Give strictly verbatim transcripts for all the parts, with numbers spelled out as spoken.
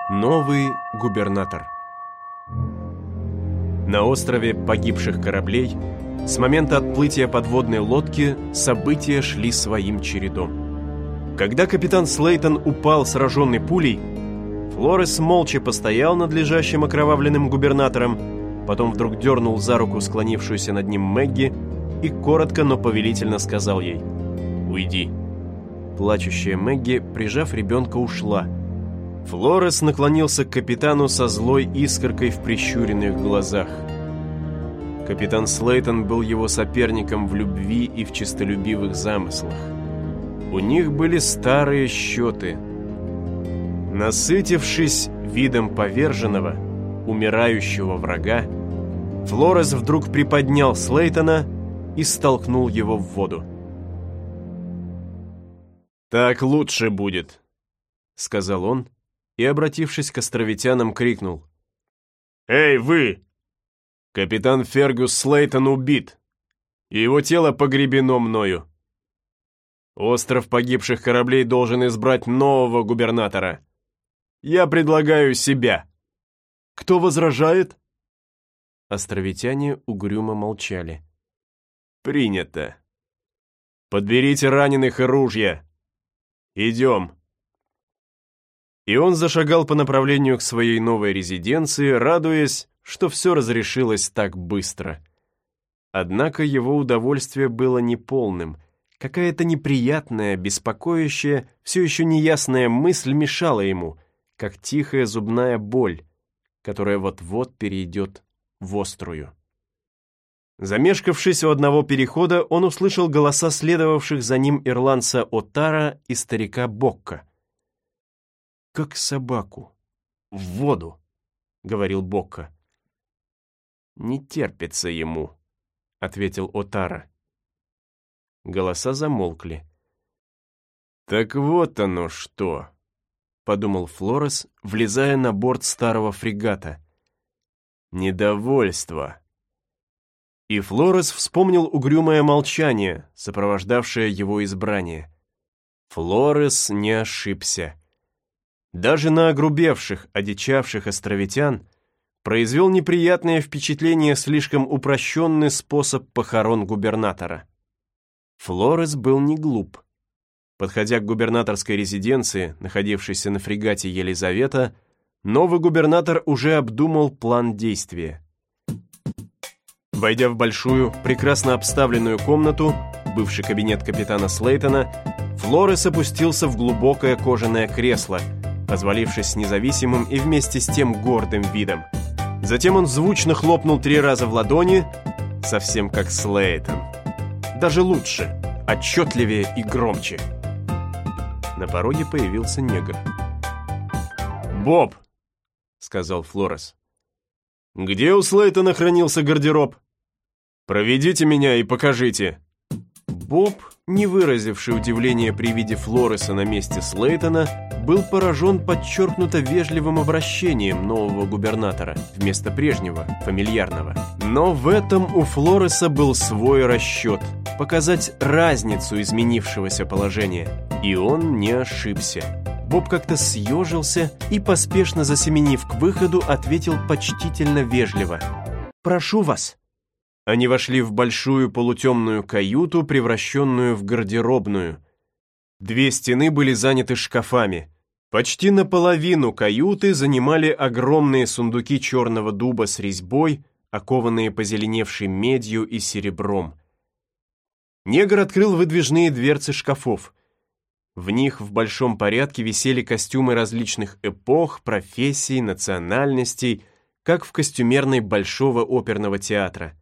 Новый губернатор. На острове погибших кораблей с момента отплытия подводной лодки события шли своим чередом. Когда капитан Слейтон упал, сраженный пулей, Флорес молча постоял над лежащим окровавленным губернатором, потом вдруг дернул за руку склонившуюся над ним Мэгги и коротко, но повелительно сказал ей: «Уйди». Плачущая Мэгги, прижав ребенка, ушла. Флорес наклонился к капитану со злой искоркой в прищуренных глазах. Капитан Слейтон был его соперником в любви и в честолюбивых замыслах. У них были старые счеты. Насытившись видом поверженного, умирающего врага, Флорес вдруг приподнял Слейтона и столкнул его в воду. «Так лучше будет», — сказал он, и, обратившись к островитянам, крикнул: «Эй, вы! Капитан Фергюс Слейтон убит, и его тело погребено мною. Остров погибших кораблей должен избрать нового губернатора. Я предлагаю себя. Кто возражает?» Островитяне угрюмо молчали. «Принято. Подберите раненых и ружья. Идем». И он зашагал по направлению к своей новой резиденции, радуясь, что все разрешилось так быстро. Однако его удовольствие было неполным. Какая-то неприятная, беспокоящая, все еще неясная мысль мешала ему, как тихая зубная боль, которая вот-вот перейдет в острую. Замешкавшись у одного перехода, он услышал голоса следовавших за ним ирландца Отара и старика Бокка. «Как собаку. В воду», — говорил Бокка. «Не терпится ему», — ответил Отара. Голоса замолкли. «Так вот оно что», — подумал Флорес, влезая на борт старого фрегата. «Недовольство». И Флорес вспомнил угрюмое молчание, сопровождавшее его избрание. Флорес не ошибся. Даже на огрубевших, одичавших островитян произвел неприятное впечатление слишком упрощенный способ похорон губернатора. Флорес был не глуп. Подходя к губернаторской резиденции, находившейся на фрегате Елизавета, новый губернатор уже обдумал план действия. Войдя в большую, прекрасно обставленную комнату, бывший кабинет капитана Слейтона, Флорес опустился в глубокое кожаное кресло, позволившись с независимым и вместе с тем гордым видом. Затем он звучно хлопнул три раза в ладони, совсем как Слейтон. Даже лучше, отчетливее и громче. На пороге появился негр. «Боб», — сказал Флорес, — «где у Слейтона хранился гардероб? Проведите меня и покажите». Боб, не выразивший удивления при виде Флореса на месте Слейтона, был поражен подчеркнуто вежливым обращением нового губернатора вместо прежнего, фамильярного. Но в этом у Флореса был свой расчет – показать разницу изменившегося положения. И он не ошибся. Боб как-то съежился и, поспешно засеменив к выходу, ответил почтительно вежливо: «Прошу вас». Они вошли в большую полутемную каюту, превращенную в гардеробную. Две стены были заняты шкафами. Почти наполовину каюты занимали огромные сундуки черного дуба с резьбой, окованные позеленевшей медью и серебром. Негр открыл выдвижные дверцы шкафов. В них в большом порядке висели костюмы различных эпох, профессий, национальностей, как в костюмерной Большого оперного театра.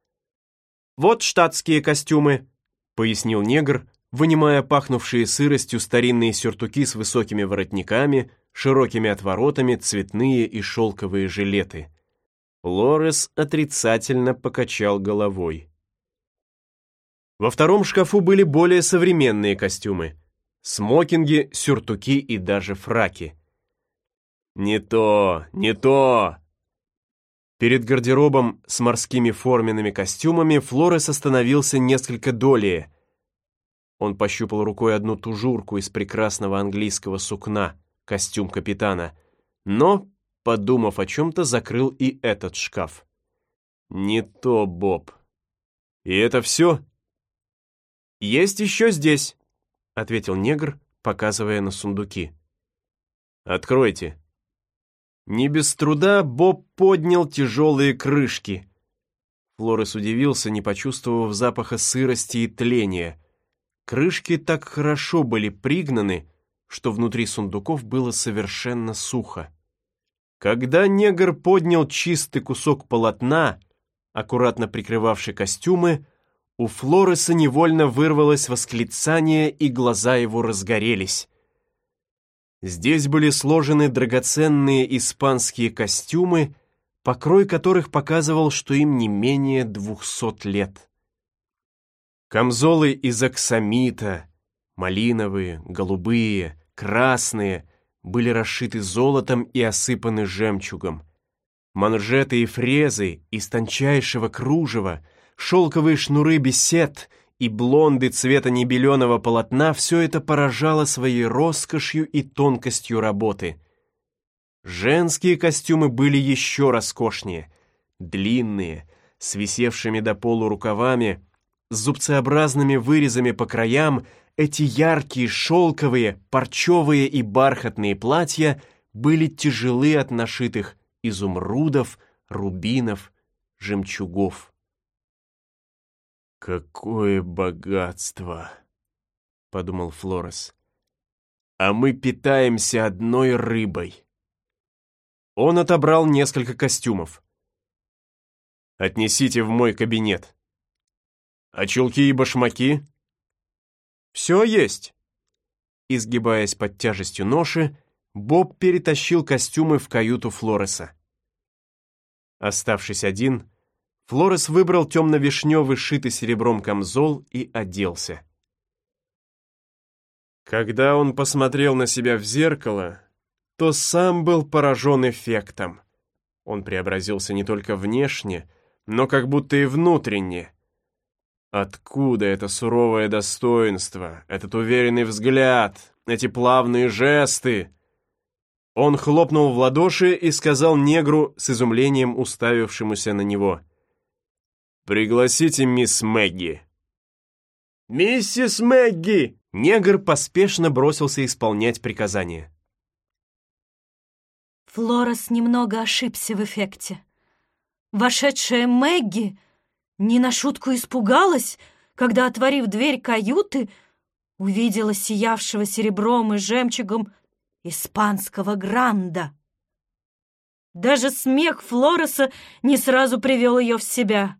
«Вот штатские костюмы», — пояснил негр, вынимая пахнувшие сыростью старинные сюртуки с высокими воротниками, широкими отворотами, цветные и шелковые жилеты. Флорес отрицательно покачал головой. Во втором шкафу были более современные костюмы: смокинги, сюртуки и даже фраки. «Не то, не то!» Перед гардеробом с морскими форменными костюмами Флорес остановился несколько долее. Он пощупал рукой одну тужурку из прекрасного английского сукна, костюм капитана, но, подумав о чем-то, закрыл и этот шкаф. «Не то, Боб. И это все?» «Есть еще здесь», — ответил негр, показывая на сундуки. «Откройте». Не без труда Боб поднял тяжелые крышки. Флорес удивился, не почувствовав запаха сырости и тления. Крышки так хорошо были пригнаны, что внутри сундуков было совершенно сухо. Когда негр поднял чистый кусок полотна, аккуратно прикрывавший костюмы, у Флореса невольно вырвалось восклицание, и глаза его разгорелись. Здесь были сложены драгоценные испанские костюмы, покрой которых показывал, что им не менее двухсот лет. Камзолы из аксамита, малиновые, голубые, красные, были расшиты золотом и осыпаны жемчугом. Манжеты и фрезы из тончайшего кружева, шелковые шнуры бесет и блонды цвета небеленого полотна — все это поражало своей роскошью и тонкостью работы. Женские костюмы были еще роскошнее, длинные, с висевшими до полу рукавами, с зубцеобразными вырезами по краям. Эти яркие, шелковые, парчевые и бархатные платья были тяжелы от нашитых изумрудов, рубинов, жемчугов. «Какое богатство!» — подумал Флорес. «А мы питаемся одной рыбой». Он отобрал несколько костюмов. «Отнесите в мой кабинет». «А чулки и башмаки?» «Все есть». Изгибаясь под тяжестью ноши, Боб перетащил костюмы в каюту Флореса. Оставшись один, Флорес выбрал темно-вишневый, шитый серебром камзол и оделся. Когда он посмотрел на себя в зеркало, то сам был поражен эффектом. Он преобразился не только внешне, но как будто и внутренне. Откуда это суровое достоинство, этот уверенный взгляд, эти плавные жесты? Он хлопнул в ладоши и сказал негру, с изумлением уставившемуся на него: «Пригласите мисс Мэгги». «Миссис Мэгги!» Негр поспешно бросился исполнять приказание. Флорес немного ошибся в эффекте. Вошедшая Мэгги не на шутку испугалась, когда, отворив дверь каюты, увидела сиявшего серебром и жемчугом испанского гранда. Даже смех Флореса не сразу привел ее в себя.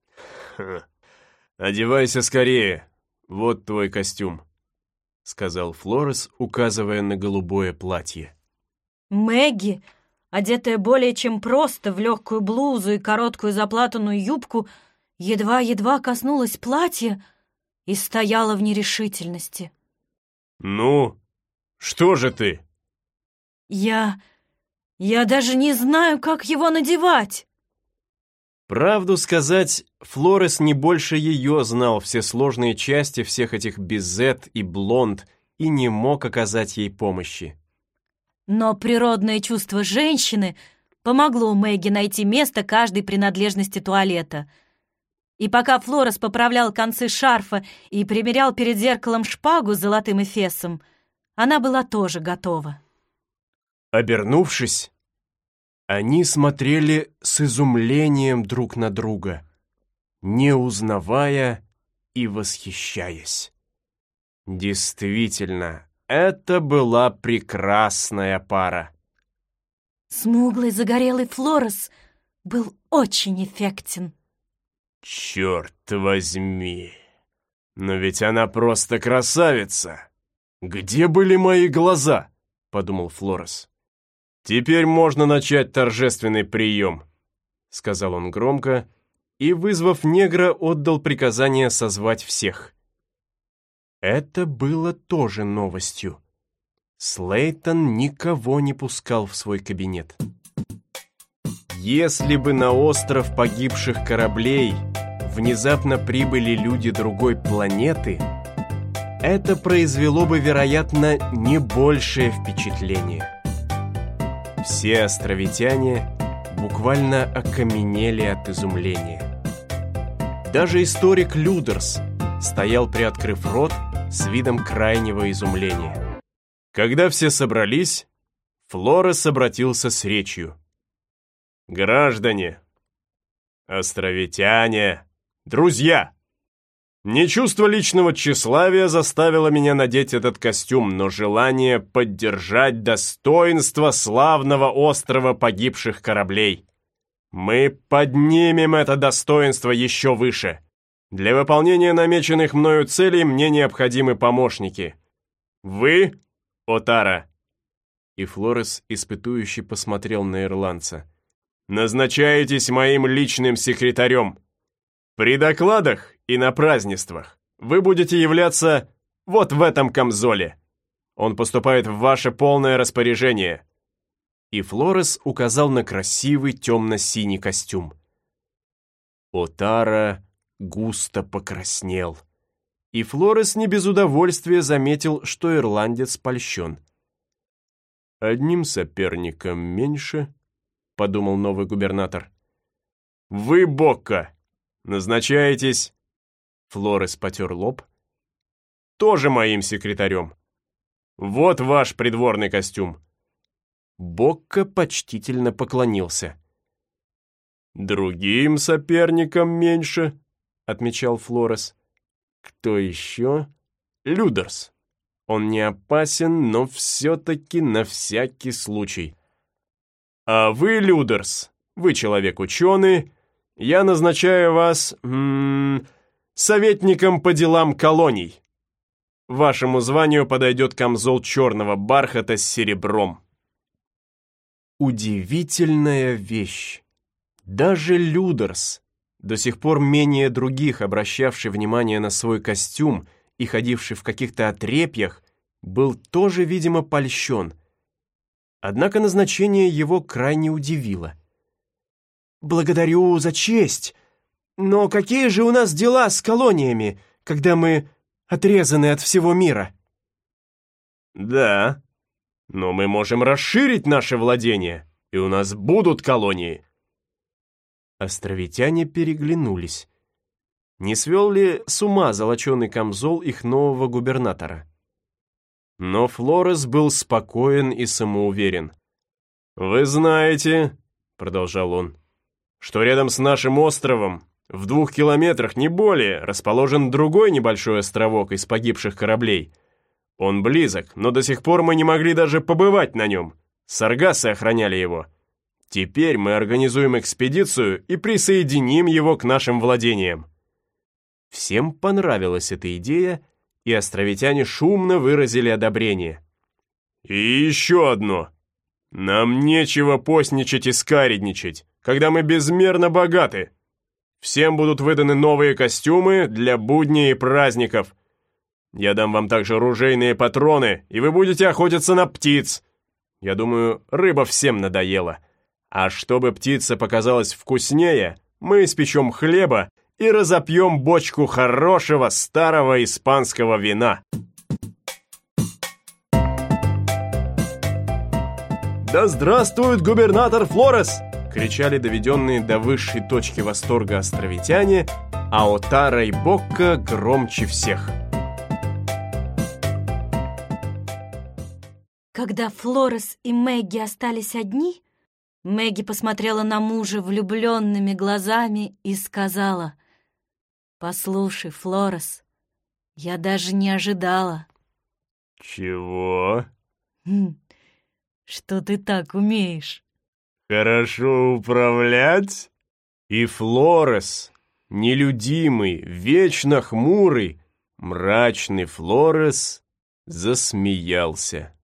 «Одевайся скорее, вот твой костюм», — сказал Флорес, указывая на голубое платье. Мэгги, одетая более чем просто в легкую блузу и короткую заплатанную юбку, едва-едва коснулась платья и стояла в нерешительности. «Ну, что же ты?» «Я... я даже не знаю, как его надевать». Правду сказать, Флорес не больше ее знал все сложные части всех этих безет и блонд и не мог оказать ей помощи. Но природное чувство женщины помогло Мэгги найти место каждой принадлежности туалета. И пока Флорес поправлял концы шарфа и примерял перед зеркалом шпагу с золотым эфесом, она была тоже готова. Обернувшись, они смотрели с изумлением друг на друга, не узнавая и восхищаясь. Действительно, это была прекрасная пара. Смуглый загорелый Флорес был очень эффектен. «Черт возьми! Но ведь она просто красавица! Где были мои глаза?» — подумал Флорес. «Теперь можно начать торжественный прием», — сказал он громко и, вызвав негра, отдал приказание созвать всех. Это было тоже новостью. Слейтон никого не пускал в свой кабинет. Если бы на остров погибших кораблей внезапно прибыли люди другой планеты, это произвело бы, вероятно, не большее впечатление. Все островитяне буквально окаменели от изумления. Даже историк Людерс стоял, приоткрыв рот, с видом крайнего изумления. Когда все собрались, Флорес обратился с речью. «Граждане, островитяне, друзья! Не чувство личного тщеславия заставило меня надеть этот костюм, но желание поддержать достоинство славного острова погибших кораблей. Мы поднимем это достоинство еще выше. Для выполнения намеченных мною целей мне необходимы помощники. Вы, Отара!» И Флорес испытующе посмотрел на ирландца. «Назначаетесь моим личным секретарем. При докладах и на празднествах вы будете являться вот в этом камзоле. Он поступает в ваше полное распоряжение». И Флорес указал на красивый темно-синий костюм. Отара густо покраснел. И Флорес не без удовольствия заметил, что ирландец польщен. «Одним соперником меньше», — подумал новый губернатор. «Вы, Бокко, назначаетесь...» Флорес потер лоб. «Тоже моим секретарем. Вот ваш придворный костюм». Бокко почтительно поклонился. «Другим соперником меньше», — отмечал Флорес. «Кто еще?» «Людерс. Он не опасен, но все-таки на всякий случай. А вы, Людерс, вы человек ученый, я назначаю вас м -м, советником по делам колоний. Вашему званию подойдет камзол черного бархата с серебром». Удивительная вещь. Даже Людерс, до сих пор менее других обращавший внимание на свой костюм и ходивший в каких-то отрепьях, был тоже, видимо, польщен. Однако назначение его крайне удивило. «Благодарю за честь, но какие же у нас дела с колониями, когда мы отрезаны от всего мира?» «Да, но мы можем расширить наше владение, и у нас будут колонии». Островитяне переглянулись. Не свел ли с ума золоченый камзол их нового губернатора? Но Флорес был спокоен и самоуверен. «Вы знаете, — продолжал он, — что рядом с нашим островом, в двух километрах, не более, расположен другой небольшой островок из погибших кораблей. Он близок, но до сих пор мы не могли даже побывать на нем. Саргасы охраняли его. Теперь мы организуем экспедицию и присоединим его к нашим владениям». Всем понравилась эта идея, и островитяне шумно выразили одобрение. «И еще одно. Нам нечего постничать и скаредничать, когда мы безмерно богаты. Всем будут выданы новые костюмы для будней и праздников. Я дам вам также ружейные патроны, и вы будете охотиться на птиц. Я думаю, рыба всем надоела. А чтобы птица показалась вкуснее, мы испечем хлеба и разопьем бочку хорошего старого испанского вина». «Да здравствует губернатор Флорес!» — кричали доведенные до высшей точки восторга островитяне, а Отара и Бокко громче всех. Когда Флорес и Мэгги остались одни, Мэгги посмотрела на мужа влюбленными глазами и сказала: «Послушай, Флорес, я даже не ожидала». «Чего?» «Что ты так умеешь». «Хорошо управлять?» И Флорес, нелюдимый, вечно хмурый, мрачный Флорес, засмеялся.